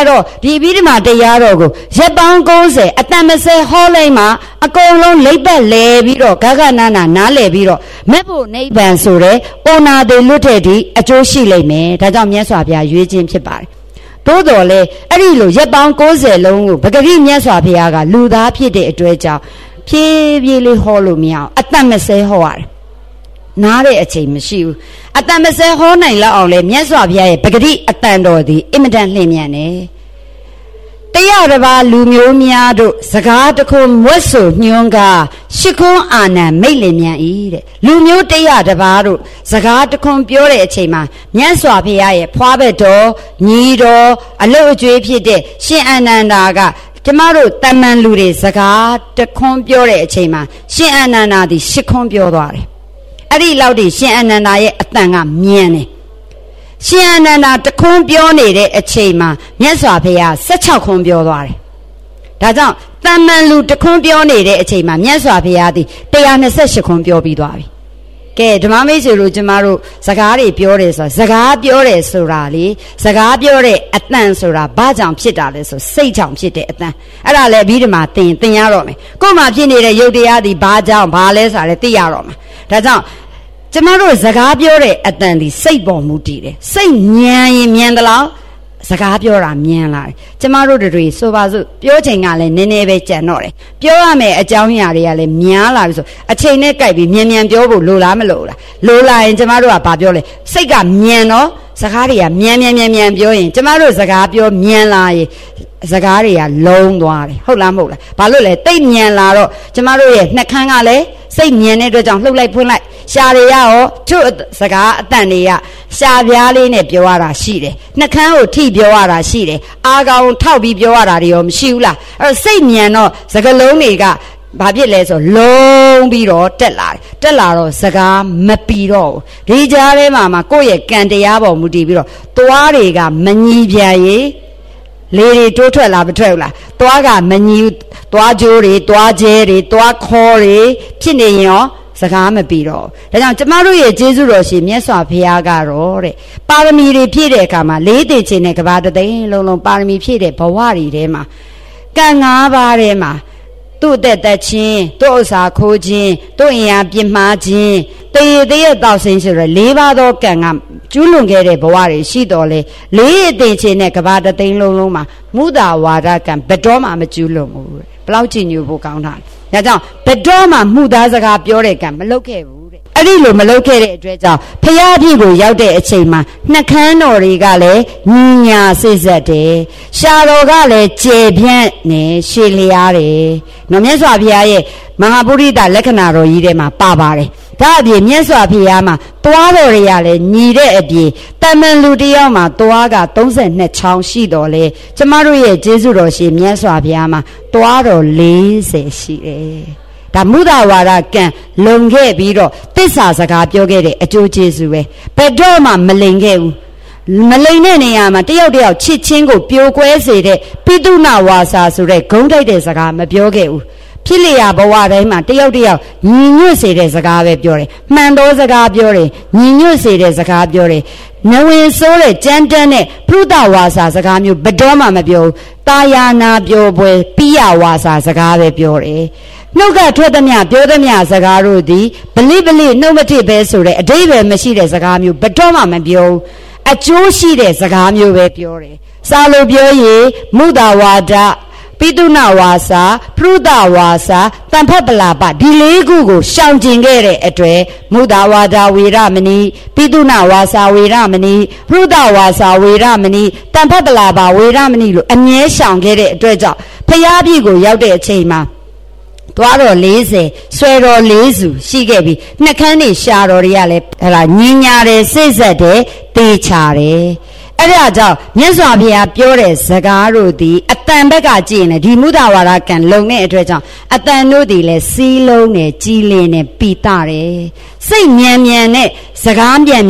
အဲ့တော့ဒီပြီးဒီမှာတရားတော်ကိုရက်ပေါင်း90အတန်20ဟောလိုက်မှအကုန်လုံးလိပ်ပတ်လဲပြီးတော့ဂဂနာနားလဲပြီးတော့မဲ့ဖို့နိဗ္ဗာန်ဆိုတဲ့အိုနာတွေလွတ်တဲ့ဒီအကျိုးရှိလိမ့်မယ်ဒါကြောင့်မြတ်စွာဘုရားရွေးခြင်းဖြစ်ပါတယ်သို့တော်လည်းအဲ့ဒီလိုရက်ပေါင်း90လုံးကိုပဂရိမြတ်စွာဘုရားကလူသားဖြစ်တဲ့အတွက်ကြောင့်ဖြည်းဖြည်းလေးဟောလို့မရအောင်အတန်20ဟောရတယ်နားတဲ့အချိန်မရှိဘူးအတန်20ဟောနိုင်လောက်အောင်လေမြတ်စွာဘုရားရဲ့ပဂရိအတန်တော်သည်အင်မတန်လျင်မြန်တယ်တရားတစ်ပါးလူမျိုးများတို့စကားတစ်ခုမွတ်ဆိုညွှန်းကားရှစ်ခွန်းအာနံမိတ်လင်မြန်၏တဲ့လူမျိုးတရားတစ်ပါးတို့စကားတစ်ခွန်းပြောတဲ့အချိန်မှာမြတ်စွာဘုရားရဲ့ဖွားဘက်တော်ညီတော်အလုတ်အကျွေးဖြစ်တဲ့ရှင်အာနန္ဒာကကျမတို့တမန်လူတွေစကားတစ်ခွန်းပြောတဲ့အချိန်မှာရှင်အာနန္ဒာသည်ရှစ်ခွန်းပြောသွားတယ်အဲ့ဒီလောက်ထိရှင်အာနန္ဒာရဲ့အတန်ကမြန်တယ်ရှင်အာနန္ဒာတခွန်းပြောနေတဲ့အချိန်မှာမြတ်စွာဘုရား16ခွန်းပြောသွားတယ်ဒါကြောင့်တမန်လူတခွန်းပြောနေတဲ့အချိန်မှာမြတ်စွာဘုရားသည်128ခွန်းပြောပြီးသွားပြီကဲဓမ္မမိတ်ဆွေတို့ကျမတို့စကားတွေပြောတယ်ဆိုတာစကားပြောတယ်ဆိုတာလေစကားပြောတဲ့အတန်ဆိုတာဘာကြောင့်ဖြစ်တာလဲဆိုစိတ်ကြောင့်ဖြစ်တဲ့အတန်အဲ့ဒါလည်းအပြီးဒီမှာသင်ရတော့မယ်ကိုယ်မှာဖြစ်နေတဲ့ယုတ်တရားသည်ဘာကြောင့်ဘာလဲဆိုတာလည်းသိရတော့မယ်ဒါကြောင့်ကျမတို့စကားပြောတဲ့အတန်ဒီစိတ်ပေါ်မူတည်တယ်စိတ်ညံရင်ညံတယ်လို့စကားပြောတာမြင်လာတယ်ကျမတို့တွေဆိုပါစို့ပြောချိန်ကလည်းနည်းနည်းပဲကြံတော့တယ်ပြောရမယ်အကြောင်းအရာတွေကလည်းများလာပြီဆိုအချိန်နဲ့ကြိုက်ပြီးမြန်ပြောဖို့လိုလားမလိုလားလိုလာရင်ကျမတို့ကဘာပြောလဲစိတ်ကမြန်တော့စကားတွေကမြန်ပြောရင်ကျမတို့စကားပြောမြန်လာရင်စကားတွေကလုံးသွားတယ်ဟုတ်လားမဟုတ်လားဘာလို့လဲတိတ်မြန်လာတော့ကျမတို့ရဲ့နှက်ခမ်းကလည်းစိတ်မြန်တဲ့အတွက်ကြောင့်လှုပ်လိုက်ဖွင့်လိုက်ရှားတွေရောသူ့စကားအတန်တွေကရှားပြားလေးနဲ့ပြောရတာရှိတယ်နှက်ခမ်းကိုထိပြောရတာရှိတယ်အာကောင်ထောက်ပြီးပြောရတာတွေရောမရှိဘူးလားအဲ့တော့စိတ်မြန်တော့စကားလုံးတွေကဘာဖြစ်လဲဆိုလုံးပြီးတော့တက်လာတော့စကားမပီတော့ဘူးဒီကြားထဲမှာကိုယ့်ရဲ့ကံတရားပေါ်မူတည်ပြီးတော့သွားတွေကမညီပြန်ရေးလေတွေတိုးထွက်လာမထွက်ဘူးလားသွားကမညီသွားကြိုးတွေသွားကျဲတွေသွားခေါ်တွေဖြစ်နေရင်ရောစကားမပြီးတော့ဒါကြောင့်ကျမတို့ရဲ့ကျေးဇူးတော်ရှင်မြတ်စွာဘုရားကတော့တဲ့ပါရမီတွေဖြည့်တဲ့အခါမှာလေးတည်ခြင်းနဲ့ကဘာတသိန်းလုံးပါရမီဖြည့်တဲ့ဘဝတွေထဲမှာကံ5ပါးထဲမှာသူ့အသက်သက်ခြင်းသူ့ဥစ္စာခိုးခြင်းသူ့အင်အားပြမှားခြင်းတရေတောက်ဆင်းဆိုရ4ပါးသောကံကကျူးလွန်ခဲ့တဲ့ဘဝတွေရှိတော်လေလေးအသေးခြင်းနဲ့ကဘာတသိန်းလုံးမှာမုဒ္ဒဝါဒကံဘယ်တော့မှမကျူးလွန်ဘူးဘယ်လောက်ကြည်ညိုဖို့ကောင်းတာလဲဒါကြောင့်ဘယ်တော့မှမှုသားစကားပြောတဲ့ကံမလုပ်ခဲ့ဘူးတဲ့အဲ့ဒီလိုမလုပ်ခဲ့တဲ့အတွက်ကြောင့်ဖရာပြည့်ကိုရောက်တဲ့အချိန်မှာနှက်ခမ်းတော်တွေကလည်းညီညာစိတ်ဆက်တယ်ရှားတော်ကလည်းကျေပြန့်နေရှည်လျားတယ်နော်မြတ်စွာဘုရားရဲ့မဟာပုရိသလက္ခဏာတော်ကြီးထဲမှာပါပါတယ်ဒါအပြင်မြတ်စွာဘုရားမှာသွားတော်တွေကလည်းညီတဲ့အပြင်တမန်လူတယောက်မှာသွားက32ချောင်းရှိတော်လဲကျမတို့ရဲ့ကျေးဇူးတော်ရှင်မြတ်စွာဘုရားမှာသွားတော်40ရှိတယ်ဒါမုဒ္ဒဝါဒကံလုံခဲ့ပြီးတော့သစ္စာစကားပြောခဲ့တဲ့အကျိုးကျေးဇူးပဲဘယ်တော့မှမလိမ်ခဲ့ဘူးမလိမ်တဲ့နေရာမှာတယောက်ချစ်ချင်းကိုပြိုကွဲစေတဲ့ပိတုဏဝါစာဆိုတဲ့ဂုံးတိုက်တဲ့စကားမပြောခဲ့ဘူးဖြစ်လျာဘဝတိုင်းမှာတယောက်ညီညွတ်စေတဲ့စကားပဲပြောတယ်မှန်တော်စကားပြောတယ်ညီညွတ်စေတဲ့စကားပြောတယ်နဝင်ဆိုးတဲ့ကြမ်းတမ်းတဲ့ပြုဒဝါစာစကားမျိုးဘယ်တော့မှမပြောဘူးတာယာနာပြောပွဲပိယဝါစာစကားပဲပြောတယ်နှုတ်ကထွက်သမျှပြောသမျှစကားတို့သည်ဗလိနှုတ်မထစ်ပဲဆိုတဲ့အဓိပ္ပာယ်မရှိတဲ့စကားမျိုးဘယ်တော့မှမပြောဘူးအကျိုးရှိတဲ့စကားမျိုးပဲပြောတယ်စာလို့ပြောရင်မုဒ္ဒဝါဒပိတုဏဝါစာပြုဒဝါစာတန်ဖတ်ပလာပဒီ4ခုကိုရှောင်ကျင်ခဲ့တဲ့အတွက်မုဒ္ဒဝါဒဝေရမဏိပိတုဏဝါစာဝေရမဏိပြုဒဝါစာဝေရမဏိတန်ဖတ်ပလာပဝေရမဏိလို့အမြဲရှောင်ခဲ့တဲ့အတွက်ကြောင့်ဖရာပြည့်ကိုရောက်တဲ့အချိန်မှာသွားတော်40ဆွဲတော်4စုရှိခဲ့ပြီနှက်ခမ်းနေရှာတော်တွေကလည်းညင်ညာတယ်စိတ်ဆက်တယ်တေချာတယ်အဲ့ဒါကြောင့်မြတ်စွာဘုရားပြောတဲ့စကားတို့သည်အတန်ဘက်ကကြည့်ရင်ဒီမုဒ္ဒဝါဒကံလုံတဲ့အတွက်ကြောင့်အတန်တို့သည်လည်းစီးလုံးနဲ့ကြီးလင်းနဲ့ပီတာတယ်စိတ်မြန်နဲ့စကားမြန်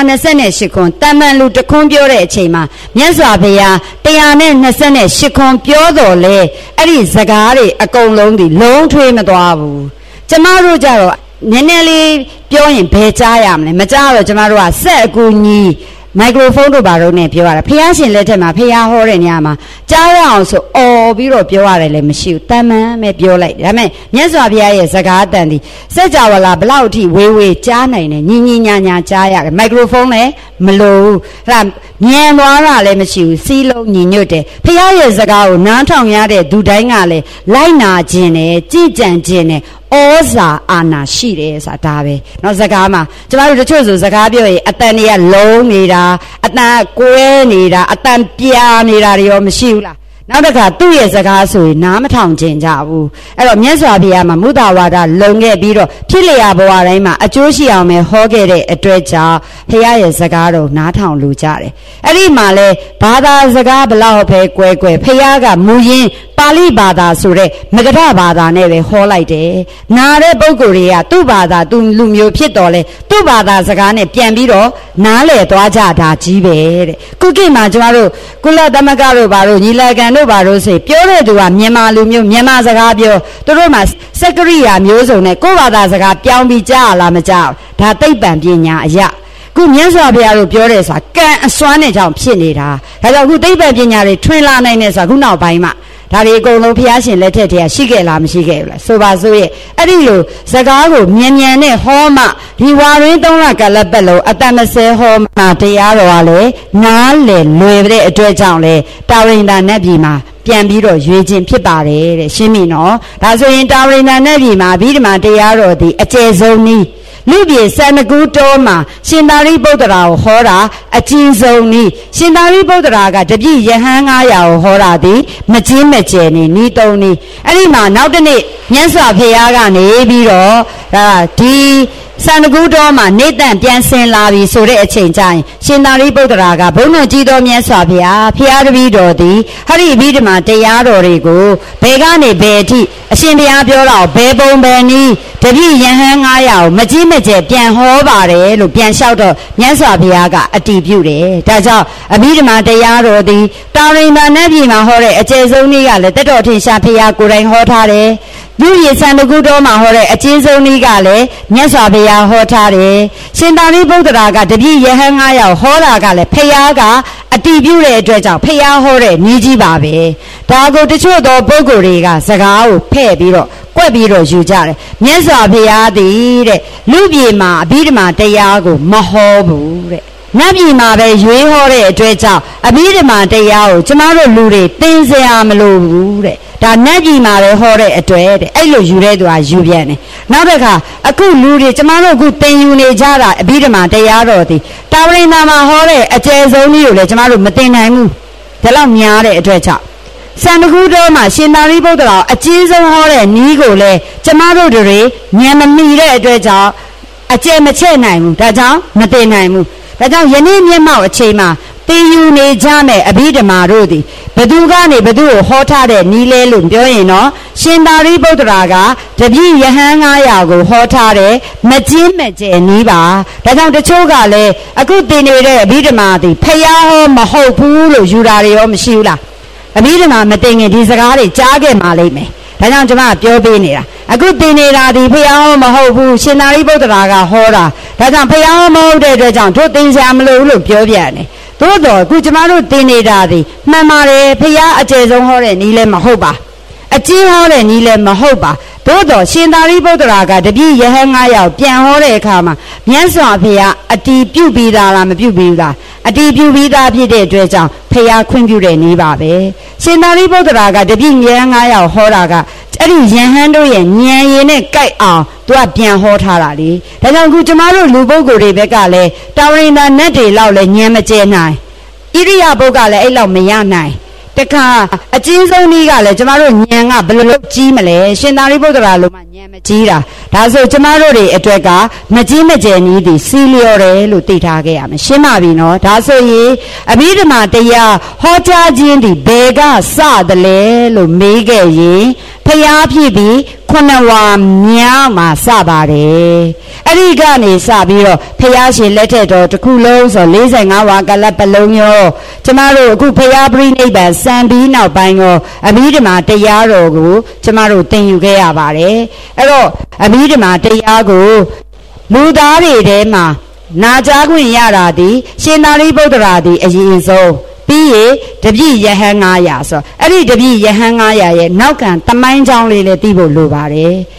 128ခွန်းတမန်လူတခွန်းပြောတဲ့အချိန်မှာမြတ်စွာဘုရား128ခွန်းပြောတော်လဲအဲ့ဒီစကားတွေအကုန်လုံးသည်လုံးထွေးမသွားဘူးကျမတို့ကြတော့နည်းနည်းလေးပြောရင်ဘယ်ကြားရမလဲမကြားတော့ကျမတို့ကဆက်အကူညီမိုက်ခရိုဖုန်းတို့ဘာလို့နဲ့ပြောရတာဖះရှင်လက်ထက်မှာဖះဟောတဲ့နေရာမှာကြားရအောင်ဆိုအော်ပြီးတော့ပြောရတယ်လည်းမရှိဘူးတမန်ပဲပြောလိုက်ဒါပေမဲ့မြတ်စွာဘုရားရဲ့စကားအတန်ဒီစัจ java လာဘလောက်အထိဝေးဝေးကြားနိုင်တယ်ညင်ညာညာကြားရတယ်မိုက်ခရိုဖုန်းလည်းမလိုဘူးအဲ့ဒါမြန်သွားတာလည်းမရှိဘူးစီးလုံးညီညွတ်တယ်ဖះရဲ့စကားကိုနားထောင်ရတဲ့သူတိုင်းကလည်းလိုက်နာခြင်းနဲ့ကြည်ကြံခြင်းနဲ့ဩဇာအာဏာရှိတယ်ဆိုတာဒါပဲเนาะစကားမှာကျမတို့တချို့ဆိုစကားပြောရင်အတန်တွေကလုံးနေတာအတန်ကွဲနေတာအတန်ပြာနေတာတွေရောမရှိဘူးလားနောက်တစ်ခါသူ့ရဲ့စကားဆိုရင်နားမထောင်ကျင်ကြဘူးအဲ့တော့မြတ်စွာဘုရားမှာမုဒ္ဒဝါဒလုံခဲ့ပြီးတော့ဖြစ်လျာဘဝတိုင်းမှာအကျိုးရှိအောင်ပဲဟောခဲ့တဲ့အတွက်ကြောင့်ဘုရားရဲ့စကားတော်နားထောင်လူကြတယ်အဲ့ဒီမှာလဲဘာသာစကားဘလောက်ပဲကွဲကွဲဘုရားကမူရင်းပါဠိဘာသာဆိုတဲ့မဂဓဘာသာနဲ့ပဲဟောလိုက်တယ်နာတဲ့ပုဂ္ဂိုလ်တွေကသူ့ဘာသာသူလူမျိုးဖြစ်တော်လဲသူ့ဘာသာစကားနဲ့ပြန်ပြီးတော့နားလည်သွားကြတာကြီးပဲတဲ့ခုခေတ်မှာကျမတို့ကုလသမဂ္ဂတို့ဘာလို့ညီလာခံတို့ဘာလို့ဆိုပြောတဲ့သူကမြန်မာလူမျိုးမြန်မာစကားပြောသူတို့မှာစက္ကရိယာမျိုးစုံနဲ့ကိုယ့်ဘာသာစကားပြောင်းပြီးကြားရလားမကြားဒါသိပ္ပံပညာအရာခုမြတ်စွာဘုရားတို့ပြောတယ်ဆိုတာကံအစွမ်းနဲ့ကြောင့်ဖြစ်နေတာဒါကြောင့်ခုသိပ္ပံပညာတွေထွင်လာနိုင်တယ်ဆိုတာခုနောက်ပိုင်းမှာဒါတွေအကုန်လုံးဘုရားရှင်လက်ထက်တည်းရှိခဲ့လားမရှိခဲ့ဘူးလားဆိုပါစို့ရဲ့အဲ့ဒီလိုစကားကိုမြန်မြန်နဲ့ဟောမှဒီဝါရင်း3လကလပတ်လုံးအတမဆဲဟောမှတရားတော်ကလည်းနားလည်လွယ်တဲ့အတွက်ကြောင့်လေတာဝရိန္ဒာနတ်ပြည်မှာပြန်ပြီးတော့ရွေးခြင်းဖြစ်ပါတယ်တဲ့ရှင်းပြီနော်ဒါဆိုရင်တာဝရိန္ဒာနတ်ပြည်မှာအဘိဓမ္မာတရားတော်ဒီအကျယ်ဆုံးနည်းလူပြေစန္ဒကူတော်မှာရှင်သာရိပုတ္တရာကိုဟောတာအကျဉ်းဆုံးနည်းရှင်သာရိပုတ္တရာကတပြည့်ယဟန်900ကိုဟောတာဒီမကျင်းမကျယ်နေနီး3နည်းအဲ့ဒီမှာနောက်တစ်နေ့မြတ်စွာဘုရားကနေပြီးတော့ဒီစန္ဒကူတော်မှာနေတန်ပြန်ဆင်လာပြီဆိုတဲ့အချိန်ကျရင်ရှင်သာရိပုတ္တရာကဘုန်းတော်ကြီးတော်မြတ်စွာဘုရားဖျားတပည့်တော်သည်ဟရိအဘိဓမ္မာတရားတော်တွေကိုဘယ်ကနေဘယ်အထိအရှင်ဘုရားပြောတာဘယ်ပုံဘယ်နည်းတပည့်ယဟန်900ကိုမကြီးမကျယ်ပြန်ဟောပါတယ်လို့ပြန်လျှောက်တော့မြတ်စွာဘုရားကအတည်ပြုတယ်ဒါကြောင့်အဘိဓမ္မာတရားတော်သည်တာရိန္ဒာနတ်ပြည်မှာဟောတဲ့အကျယ်ဆုံးနည်းကလည်းတတော်ထင်ရှားဘုရားကိုယ်တိုင်ဟောထားတယ်လူရည်စန္ဒကူတော်မှာဟောတဲ့အကျဉ်းဆုံးနည်းကလည်းမြတ်စွာဘုရားဟောထားတယ်ရှင်သာရိပုတ္တရာကတပည့်ယဟန်900ဟောတာကလည်းဘုရားကအတည်ပြုတဲ့အတွက်ကြောင့်ဘုရားဟောတဲ့နည်းကြီးပါပဲဒါကိုတချို့သောပုဂ္ဂိုလ်တွေကစကားကိုဖဲ့ပြီးတော့ကွက်ပြီးတော့ယူကြတယ်မြတ်စွာဘုရားသည်တဲ့လူပြည်မှာအဘိဓမ္မာတရားကိုမဟောဘူးတဲ့နတ်ပြည်မှာပဲရွေးဟောတဲ့အတွက်ကြောင့်အဘိဓမ္မာတရားကိုကျမတို့လူတွေသင်စရာမလိုဘူးတဲ့ဒါနတ်ပြည်မှာပဲဟောတဲ့အတွက်တဲ့အဲ့လိုယူတဲ့သူကယူပြန်တယ်နောက်တစ်ခါအခုလူတွေကျမတို့အခုသင်ယူနေကြတာအဘိဓမ္မာတရားတော်သည်တာဝရိန္ဒာမှာဟောတဲ့အကျယ်ဆုံးကြီးကိုလည်းကျမတို့မသင်နိုင်ဘူးဒါလောက်များတဲ့အတွက်ကြောင့်စန္ဒကူတော်မှာရှင်သာရိပုတ္တရာအကြီးဆုံးဟောတဲ့နည်းကိုလည်းကျမတို့တွေဉာဏ်မမီတဲ့အတွက်ကြောင့်အကျယ်မချဲ့နိုင်ဘူးဒါကြောင့်မသင်နိုင်ဘူးဒါကြောင့်ယနေ့မျက်မှောက်အချိန်မှာသင်ယူနေကြမယ်အဘိဓမ္မာတို့သည်ဘသူကနေဘသူကိုဟောထားတဲ့နီးလဲလို့ပြောရင်တော့ရှင်သာရိပုတ္တရာကတပည့်ယဟန်900ကိုဟောထားတဲ့မကျင်းမကျယ်နီးပါဒါကြောင့်တချို့ကလည်းအခုသင်နေတဲ့အဘိဓမ္မာသည်ဖျားဟောမဟုတ်ဘူးလို့ယူတာတွေရောမရှိဘူးလားအဘိဓမ္မာမသိခင်ဒီစကားတွေကြားခဲ့မှလိမ့်မယ်ဒါကြောင့်ကျွန်မပြောပေးနေတာအခုသင်နေတာဒီဖျားဟောမဟုတ်ဘူးရှင်သာရိပုတ္တရာကဟောတာဒါကြောင့်ဖျားဟောမဟုတ်တဲ့အတွက်ကြောင့်တို့သင်စရာမလိုဘူးလို့ပြောပြတယ်သို့တော်အခုကျမတို့သင်နေတာဒီမှန်ပါတယ်ဖျားအကျယ်ဆုံးဟောတဲ့နည်းလည်းမဟုတ်ပါအကျဉ်းဟောတဲ့နည်းလည်းမဟုတ်ပါသို့တော်ရှင်သာရိပုတ္တရာကတပည့်ယဟန်900ပြန်ဟောတဲ့အခါမှာမြတ်စွာဘုရားအတည်ပြုပြီးသားလားမပြုပြီးဘူးလားအတည်ပြုပြီးသားဖြစ်တဲ့အတွက်ကြောင့်ဖျားခွင့်ပြုတဲ့နည်းပါပဲရှင်သာရိပုတ္တရာကတပည့်ယဟန်900ဟောတာကအဲ့ဒီယဟန်တို့ရဲ့ဉာဏ်ရည်နဲ့ကြိုက်အောင်သူကပြန်ဟောထားတာလေဒါကြောင့်အခုကျမတို့လူပုဂ္ဂိုလ်တွေဘက်ကလည်းတာဝရိန္ဒာနတ်တွေလောက်လည်းဉာဏ်မကျဲနိုင်ဣရိယာပုဂ္ဂလည်းအဲ့လောက်မရနိုင်တခါအကျဉ်းဆုံးနည်းကလည်းကျမတို့ဉာဏ်ကဘယ်လိုကြီးမလဲရှင်သာရိပုတ္တရာလိုမှဉာဏ်မကြီးတာဒါဆိုကျမတို့တွေအတွက်ကမကြီးမကျယ်နည်းသည်စီလျော်တယ်လို့သိထားခဲ့ရမယ်ရှင်းပါပြီနော်ဒါဆိုရင်အဘိဓမ္မာတရားဟောကြားခြင်းသည်ဘယ်ကစသလဲလို့မေးခဲ့ရင်ဖျားဖြစ်ပြီး9ဝါမြောက်မှာစပါတယ်အဲ့ဒီကနေစပြီးတော့ဖျားရှင်လက်ထက်တော်တစ်ခုလုံးဆို45ဝါကလပ်ပလုံးရောကျမတို့အခုဖျားပြိနိဗ္ဗာန်စံပြီးနောက်ပိုင်းရောအဘိဓမ္မာတရားတော်ကိုကျမတို့သင်ယူခဲ့ရပါတယ်အဲ့တော့အဘိဓမ္မာတရားကိုလူသားတွေထဲမှာနာကြားခွင့်ရတာဒီရှင်သာရိပုတ္တရာဒီအရင်ဆုံးပြီးရတပည့်ယဟန်900ဆိုအဲ့ဒီတပည့်ယဟန်900ရဲ့နောက်ကံတမိုင်းကြောင်းလေးလည်းသိဖို့လိုပါတယ်